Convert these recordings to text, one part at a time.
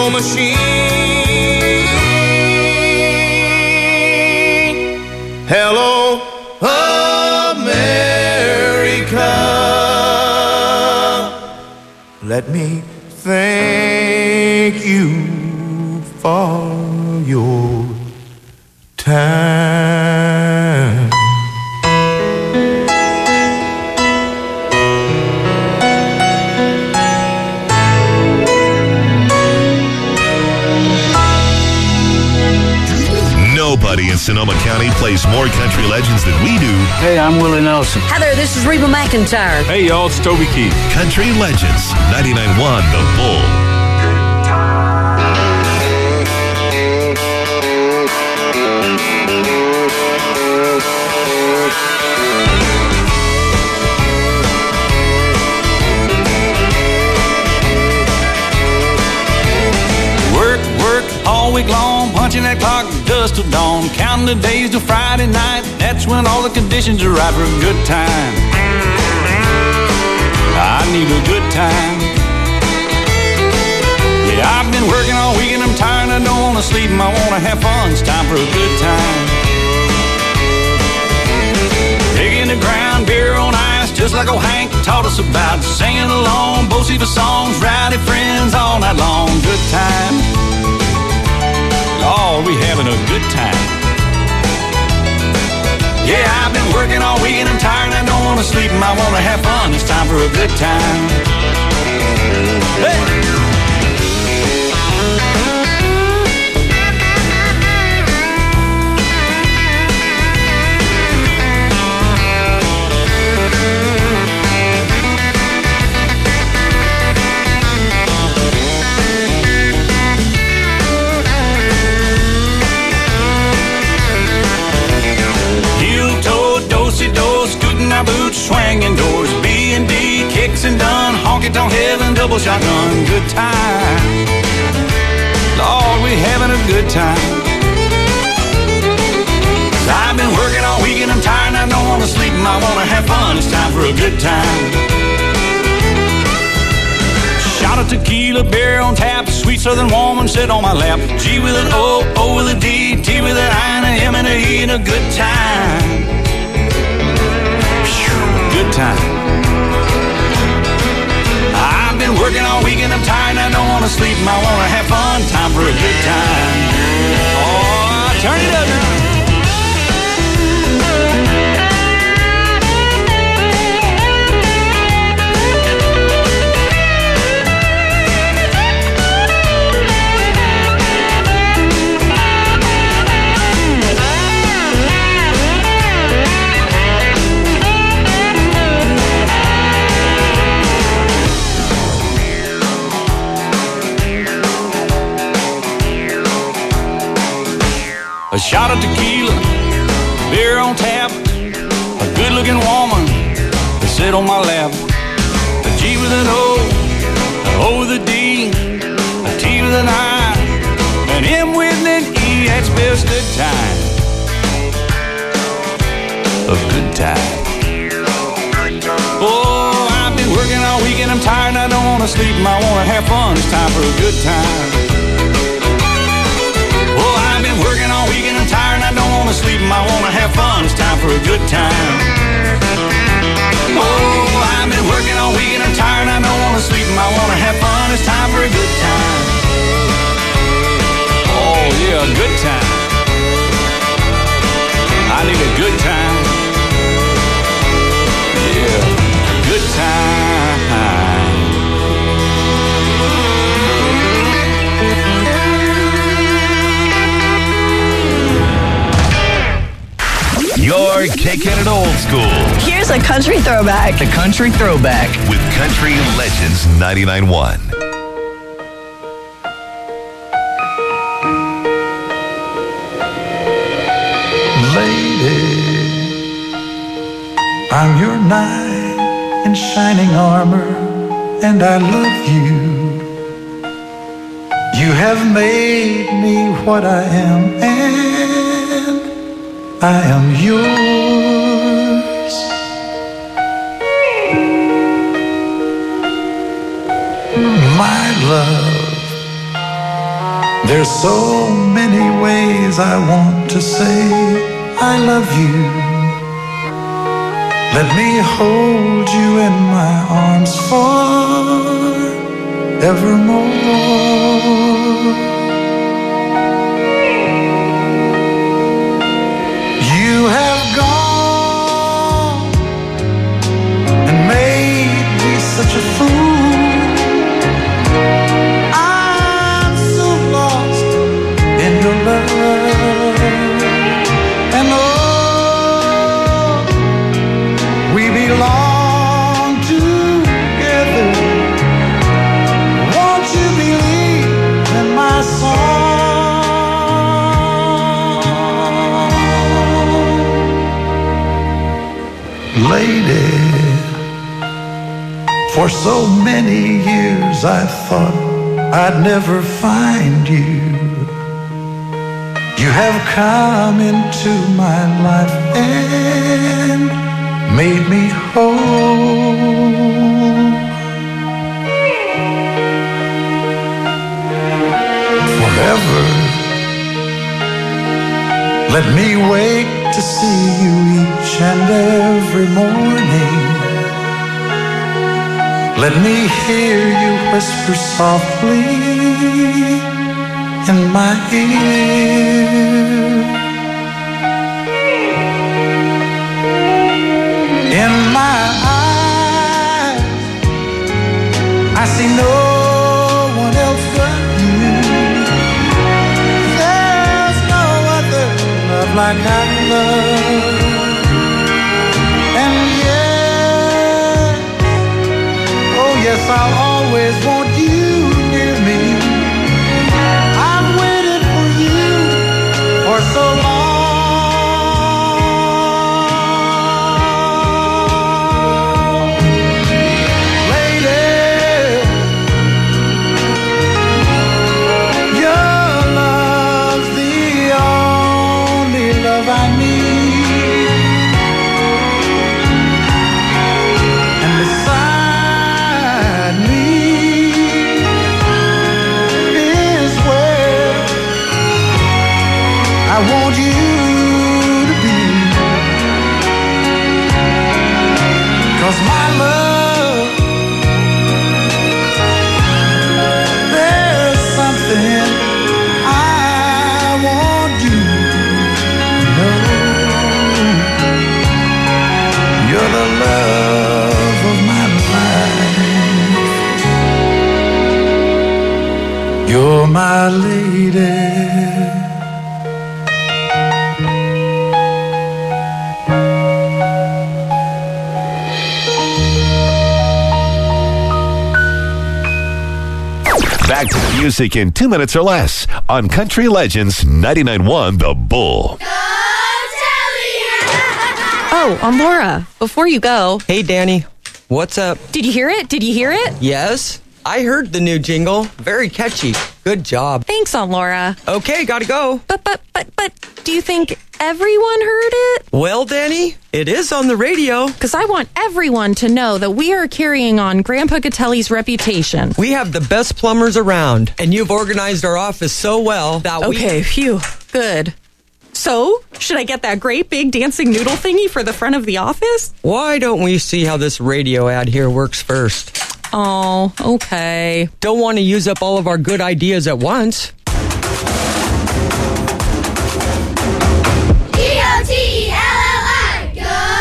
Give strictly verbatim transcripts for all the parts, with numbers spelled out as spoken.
machine. Hello, America. Let me thank you for your time. Nobody in Sonoma County plays more country legends than we do. Hey, I'm Willie Nelson. Hi there, this is Reba McEntire. Hey, y'all, it's Toby Keith. Country Legends, ninety-nine point one The Bull. Work, work, all week long, punching that clock dust till dawn, counting the days till Friday night. That's when all the conditions are right for a good time. I need a good time. Yeah, I've been working all week and I'm tired. I don't want to sleep and I want to have fun. It's time for a good time. Digging the ground, beer on ice, just like old Hank taught us about. Singing along, both the songs, rowdy friends all night long. Good time. Oh, we having a good time. Yeah, I've been working all week and I'm tired and I don't want to sleep and I want to have fun. It's time for a good time. Hey! Boots, swinging doors, B and D, kicks and done, honky-tonk heaven, double shotgun, good time. Lord, we having a good time. I've been working all week and I'm tired and I don't want to sleep and I want to have fun. It's time for a good time. Shot of tequila, beer on tap, sweet southern woman sit on my lap. G with an O, O with a D, T with an I and a M and a E and a good time. Good time. I've been working all week and I'm tired and I don't want to sleep and I want to have fun. Time for a good time. Oh, turn it up now. A shot of tequila, beer on tap, a good-looking woman to sit on my lap. A G with an O, an O with a D, a T with an I, an M with an E. That's best good time. A good time. Oh, I've been working all week and I'm tired and I don't want to sleep and I want to have fun. It's time for a good time. Working all week and I'm tired and I don't want to sleep and I want to have fun. It's time for a good time. Oh, I've been working all week and I'm tired and I don't want to sleep and I want to have fun. It's time for a good time. Oh, yeah, a good time. I need a good time. Yeah, good time. You're kicking it old school. Here's a country throwback. The country throwback. With Country Legends ninety-nine point one. Lady, I'm your knight in shining armor, and I love you. You have made me what I am, and I am yours. My love, There's so many ways I want to say I love you. Let me hold you in my arms forevermore. You have gone and made me such a fool. I'm so lost in your love. And oh, we belong together. Won't you believe in my song? Lady, for so many years I thought I'd never find you. You have come into my life and made me whole. Forever, let me wake to see you each and every morning. Let me hear you whisper softly in my ear. In my eyes, I see no one else but you. There's no other love like I love. And yes, oh yes, I'll always want you near me. I've waited for you for so long. I want you to be, 'cause my love, there's something I want you to know. You're the love of my life. You're my lady. Back to the music in two minutes or less on Country Legends ninety-nine point one The Bull. Oh, I'm Laura. Before you go. Hey, Danny. What's up? Did you hear it? Did you hear it? Yes. I heard the new jingle. Very catchy. Good job. Thanks, Aunt Laura. Okay, gotta go. But, but, but, but, do you think everyone heard it? Well, Danny, it is on the radio. Because I want everyone to know that we are carrying on Grandpa Gatelli's reputation. We have the best plumbers around, and you've organized our office so well that we... Okay, phew. Good. So, should I get that great big dancing noodle thingy for the front of the office? Why don't we see how this radio ad here works first? Oh, okay. Don't want to use up all of our good ideas at once. G O T E L L I,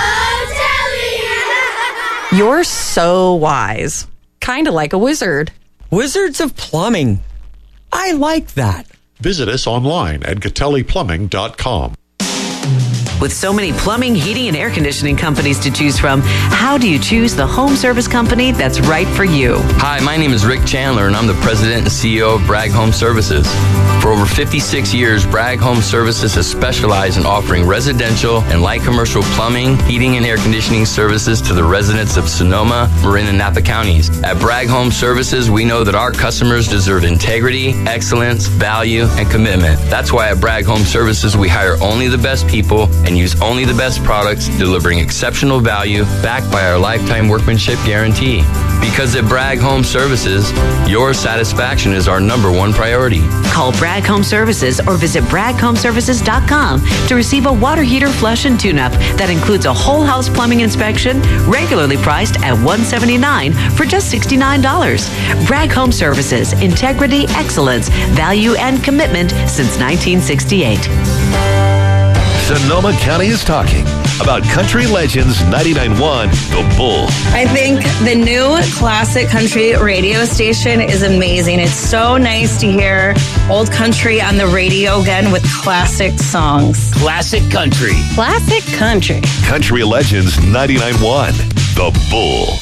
Go Telly! You're so wise. Kind of like a wizard. Wizards of Plumbing. I like that. Visit us online at gatelli plumbing dot com. With so many plumbing, heating, and air conditioning companies to choose from, how do you choose the home service company that's right for you? Hi, my name is Rick Chandler, and I'm the president and C E O of Bragg Home Services. For over fifty-six years, Bragg Home Services has specialized in offering residential and light commercial plumbing, heating, and air conditioning services to the residents of Sonoma, Marin, and Napa counties. At Bragg Home Services, we know that our customers deserve integrity, excellence, value, and commitment. That's why at Bragg Home Services, we hire only the best people, and use only the best products, delivering exceptional value backed by our lifetime workmanship guarantee. Because at Bragg Home Services, your satisfaction is our number one priority. Call Bragg Home Services or visit bragg home services dot com to receive a water heater flush and tune-up that includes a whole house plumbing inspection, regularly priced at one hundred seventy-nine dollars for just sixty-nine dollars. Bragg Home Services, integrity, excellence, value, and commitment since nineteen sixty-eight. Sonoma County is talking about Country Legends ninety-nine point one, The Bull. I think the new classic country radio station is amazing. It's so nice to hear old country on the radio again with classic songs. Classic country. Classic country. Country Legends ninety-nine point one, The Bull.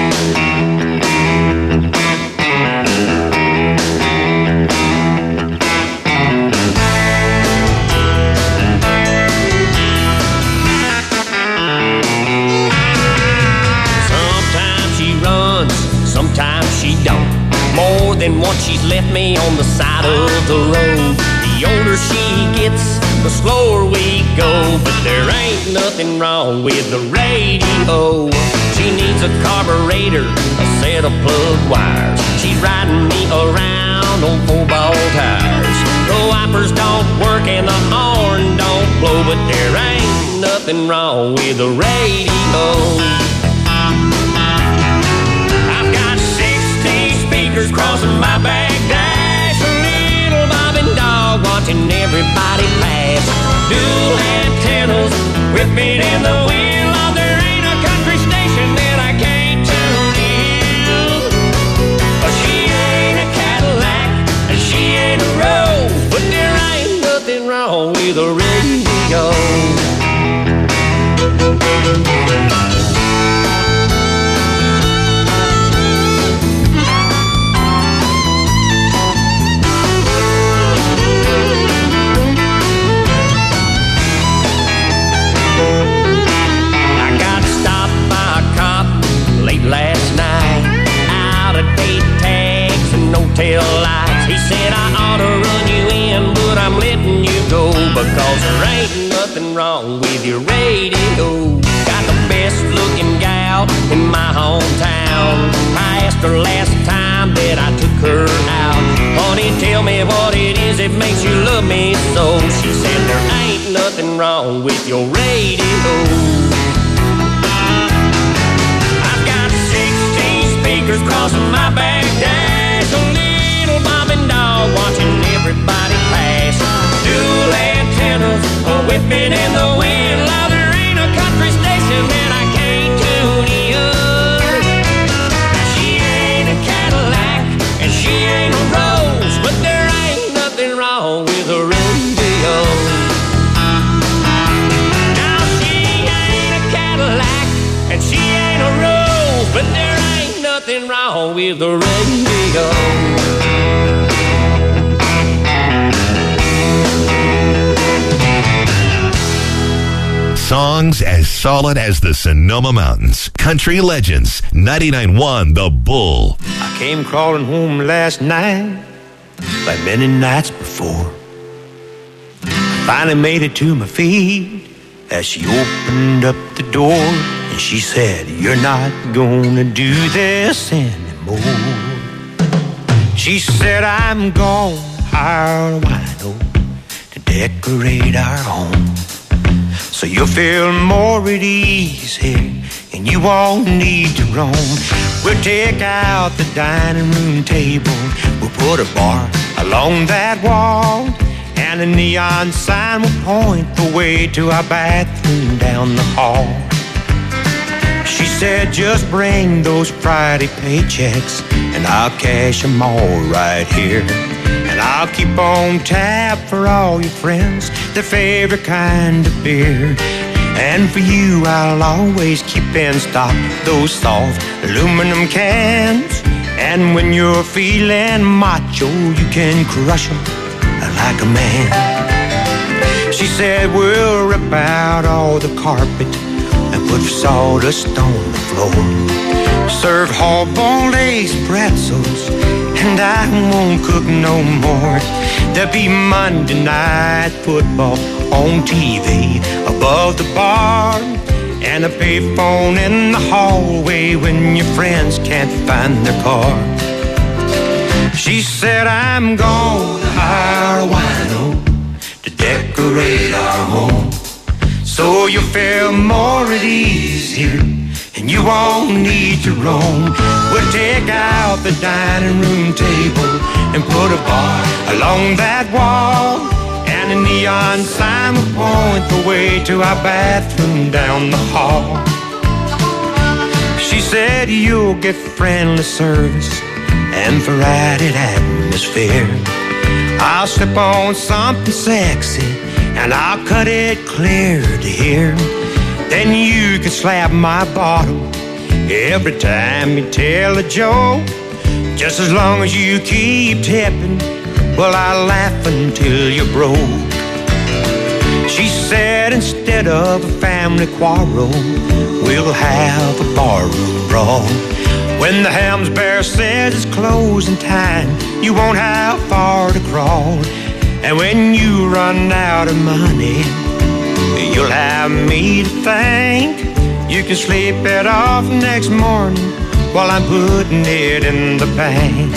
Sometimes she don't. More than once she's left me on the side of the road. The older she gets, the slower we go. But there ain't nothing wrong with the radio. She needs a carburetor, a set of plug wires. She's riding me around on four-ball tires. The wipers don't work and the horn don't blow. But there ain't nothing wrong with the radio. Crossing my back dash, a little bobbing dog watching everybody pass. Dual antennas whipping in the wind. Oh, there ain't a country station that I can't tune in. Oh, she ain't a Cadillac and she ain't a Rose, but there ain't nothing wrong with a radio. Last night, out of date tags and no tail lights. He said I ought to run you in, but I'm letting you go because there ain't nothing wrong with your radio. Got the best looking gal in my hometown. I asked her last time that I took her out, honey, tell me what it is that makes you love me so. She said there ain't nothing wrong with your radio. Crossing my back dash, a little bobbing dog watching everybody pass. Dual antennas whipping in the wind. Now there ain't a country station that I can't tune in. She ain't a Cadillac and she ain't a Rose, but there ain't nothing wrong with a radio. Now she ain't a Cadillac and she ain't a Rose, but there ain't nothing wrong with the radio. Songs as solid as the Sonoma Mountains. Country Legends ninety-nine point one, The Bull. I came crawling home last night like many nights before. I finally made it to my feet as she opened up the door. And she said, you're not gonna do this anymore. She said, I'm gonna hire a wino to decorate our home, so you'll feel more at ease here and you won't need to roam. We'll take out the dining room table, we'll put a bar along that wall, and a neon sign will point the way to our bathroom down the hall. She said, just bring those Friday paychecks and I'll cash them all right here. And I'll keep on tap for all your friends, their favorite kind of beer. And for you, I'll always keep in stock those soft aluminum cans. And when you're feeling macho, you can crush them like a man. She said, we'll rip out all the carpet and put sawdust on the floor. Serve hard-boiled eggs, pretzels, and I won't cook no more. There'll be Monday night football on T V above the bar, and a payphone in the hallway when your friends can't find their car. She said, I'm gonna hire a wino to decorate our home, so you'll feel more at ease here, and you won't need to roam. We'll take out the dining room table and put a bar along that wall, and a neon sign will point the way to our bathroom down the hall. She said, you'll get friendly service and variety atmosphere. I'll slip on something sexy and I'll cut it clear to hear. Then you can slap my bottom every time you tell a joke, just as long as you keep tipping. Well, I'll laugh until you're broke. She said, instead of a family quarrel, we'll have a barroom brawl. When the Helms Bear says it's closing time, you won't have far to crawl. And when you run out of money, you'll have me to thank. You can sleep it off next morning while I'm putting it in the bank.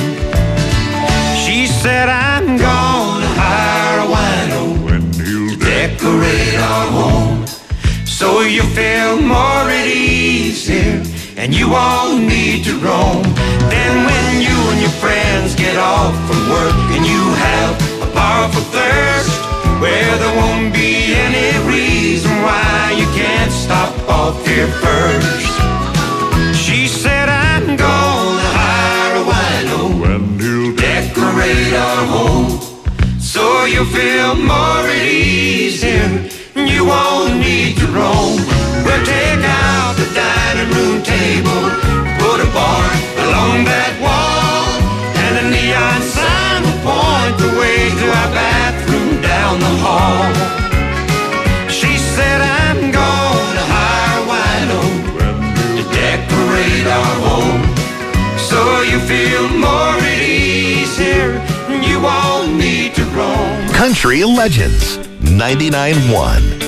She said, I'm gonna hire a wino to decorate our home, so you feel more at ease here, and you won't need to roam. Then when you and your friends get off from work and you have a powerful thirst, where there won't be any reason why you can't stop off here first. She said, I'm gonna hire a wino to decorate our home, so you'll feel more at ease here, and you won't need to roam. We'll take out the dining room table, put a bar along that wall, and a neon sign will point the way to our bathroom down the hall. She said, I'm gonna hire a wino to decorate our home, so you feel more at ease here, and you won't need to roam. Country Legends ninety-nine point one.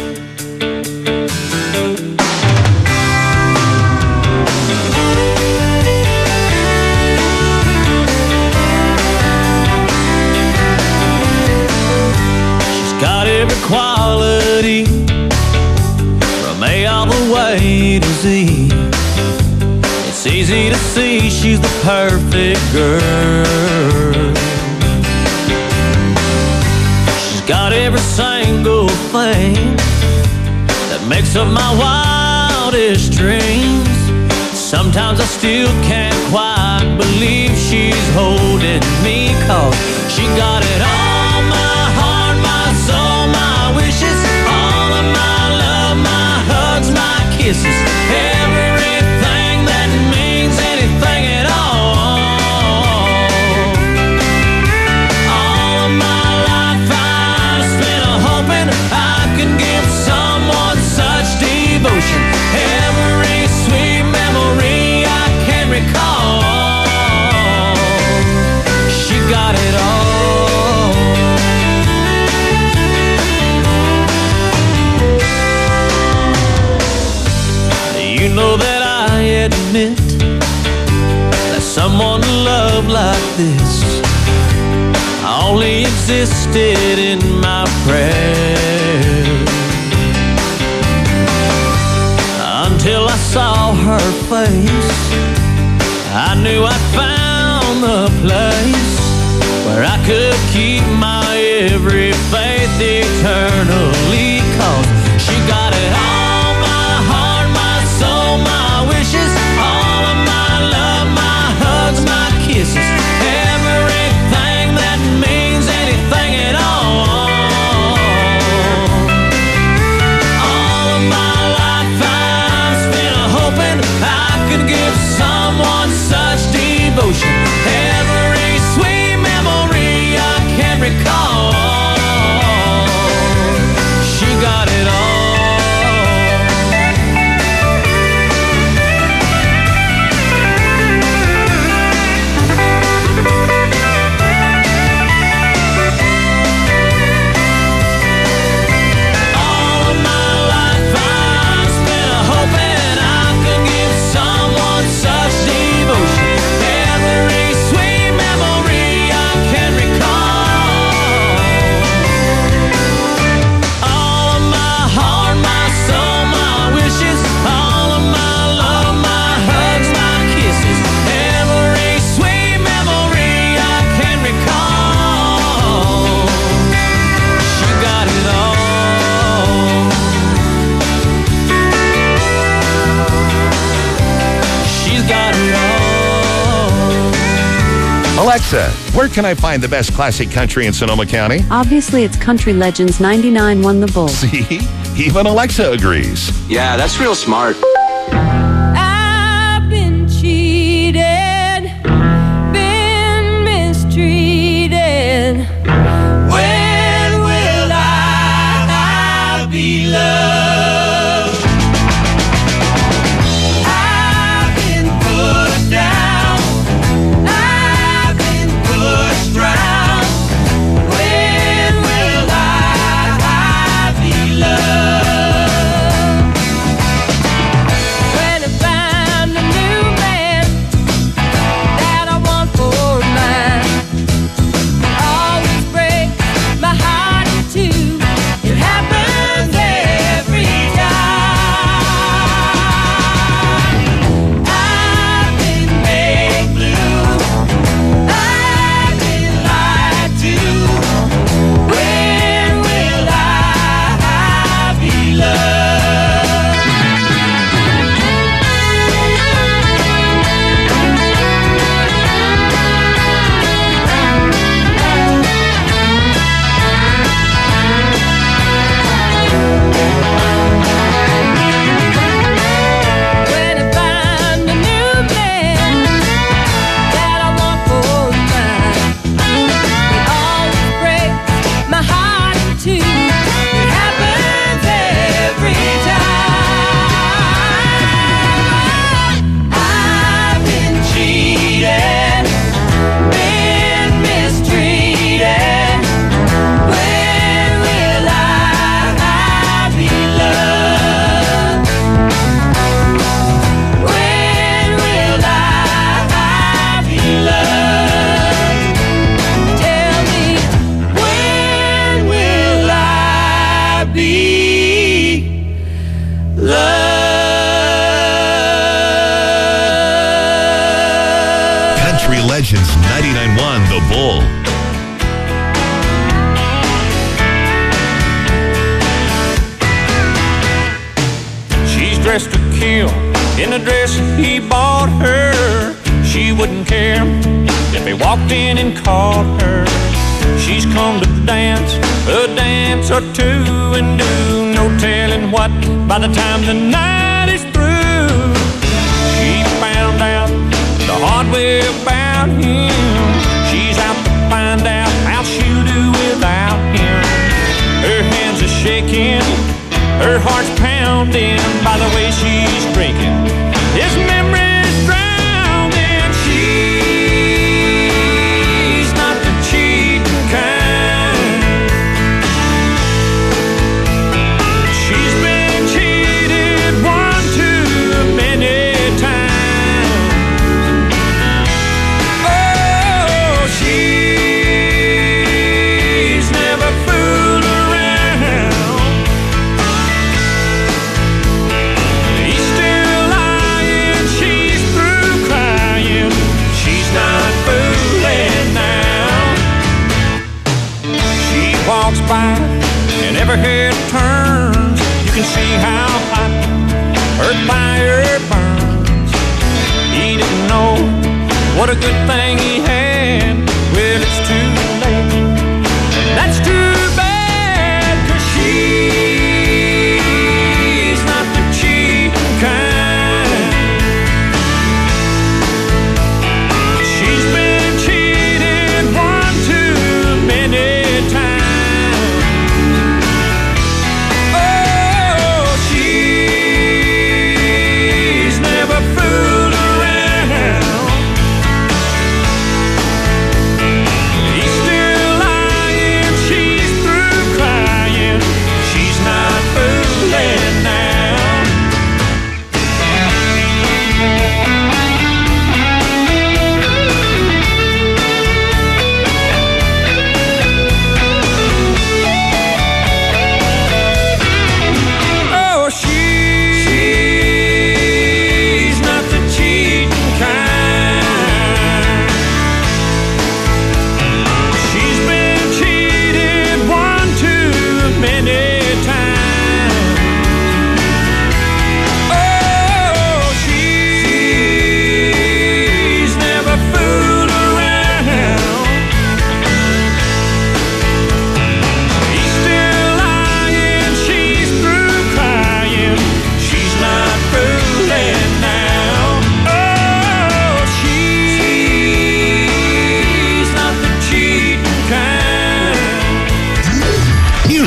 Got every quality from A all the way to Z. It's easy to see she's the perfect girl. She's got every single thing that makes up my wildest dreams. Sometimes I still can't quite believe she's holding me, 'cause she got it all. All my wishes, all of my love, my hugs, my kisses, everything that means anything at all. All of my life I've spent hoping I could give someone such devotion. Every sweet memory I can recall, she got it all. You know that I admit that someone to love like this only existed in my prayers, until I saw her face. I knew I'd found the place where I could keep my every faith eternally, 'cause she got it all. My wishes, all of my love, my hugs, my kisses, everything that means anything at all. All of my life I've spent hoping I could give someone such devotion. Every sweet memory I can recall, Alexa, where can I find the best classic country in Sonoma County? Obviously, it's Country Legends ninety-nine Won the Bull. See? Even Alexa agrees. Yeah, that's real smart. I've been cheated, been mistreated. When will I be loved? I've been put down, I've been pushed round. When will I be loved? When I find a new man that I want for mine, always breaks my heart in two. It happens every time. I've been made blue, I've been lied to. When will I be loved? When I find a new man that I want for mine, it always breaks my heart in two. It happens every time. I've been cheated, been mistreated. When will I be loved? When will I be loved? Tell me, when will I be loved? Country Legends ninety-nine Won the Bull. She's dressed to kill in a dress he bought her. She wouldn't care if he walked in and caught her. She's come to dance a dance or two and do no telling what by the time the night is through. She found out the hard way about him. She's out to find out how she'll do without him. Her hands are shaking, her heart's pounding by the way she's drinking. His memory's drowned and she's not the cheating kind. She's been cheated one too many times. Oh, she's never fooled around. He's still lying, she's through crying. She's not fooling now. She walks by and every head turns. You can see how hot her fire burns. He didn't know what a good thing he had. Well, it's too late. That's too bad, 'cause she's not the cheating kind. She's been cheated one too many times. Oh, she's never fooled around. He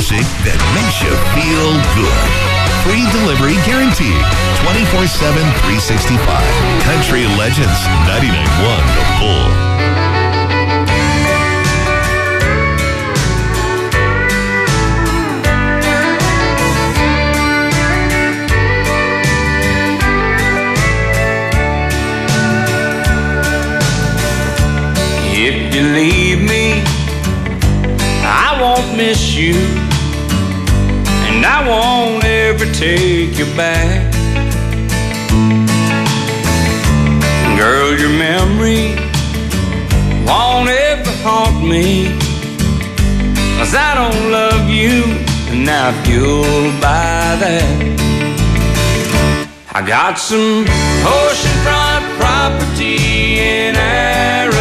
music that makes you feel good. Free delivery guaranteed. twenty-four seven, three sixty-five. Country Legends, ninety-nine point one The Bull. If you leave me, I won't miss you, and I won't ever take you back. Girl, your memory won't ever haunt me, 'cause I don't love you, and now if you'll buy that, I got some oceanfront property in Arizona.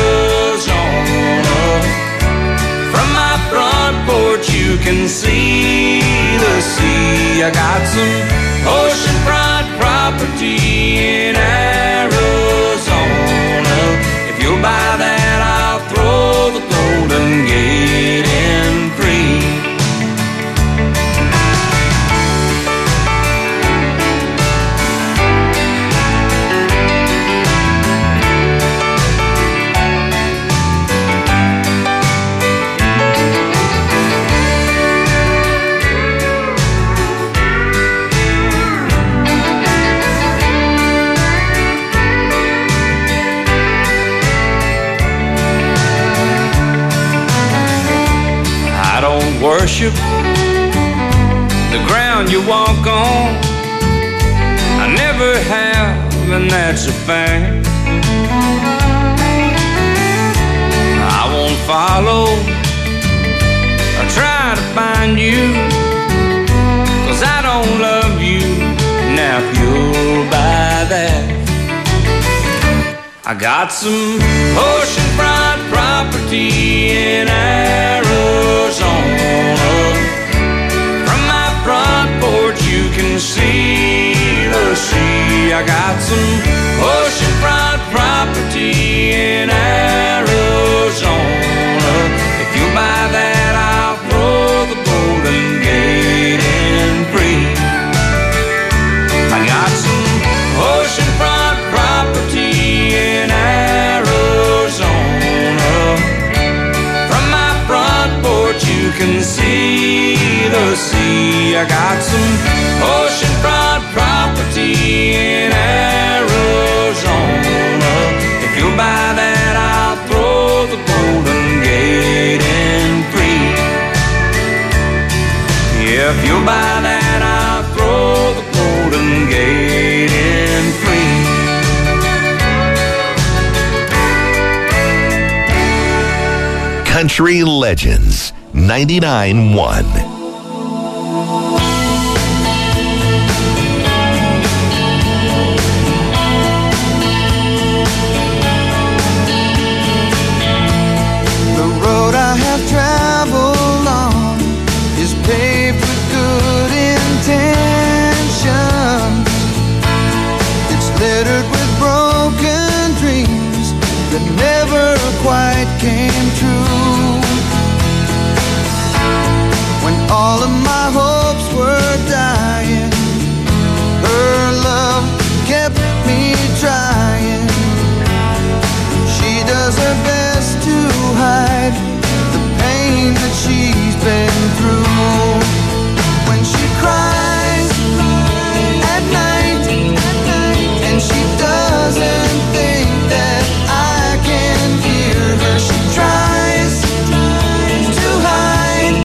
From my front porch you can see the sea. I got some oceanfront property in Arizona. If you'll buy that, I'll throw the Golden Gate in free. Worship the ground you walk on. I never have, and that's a fact. I won't follow or try to find you, 'cause I don't love you. Now if you'll buy that, I got some oceanfront property in Arizona. From my front porch you can see the sea. I got some oceanfront property in Arizona. If you buy that, I'll throw the Golden Gate in free. I got some oceanfront property in Arizona. From my front porch you can see the sea. I got some oceanfront property in Arizona. If you'll buy that, I'll throw the Golden Gate in free. Yeah, if you'll buy that, I'll throw the Golden Gate in free. Country Legends, ninety-nine point one.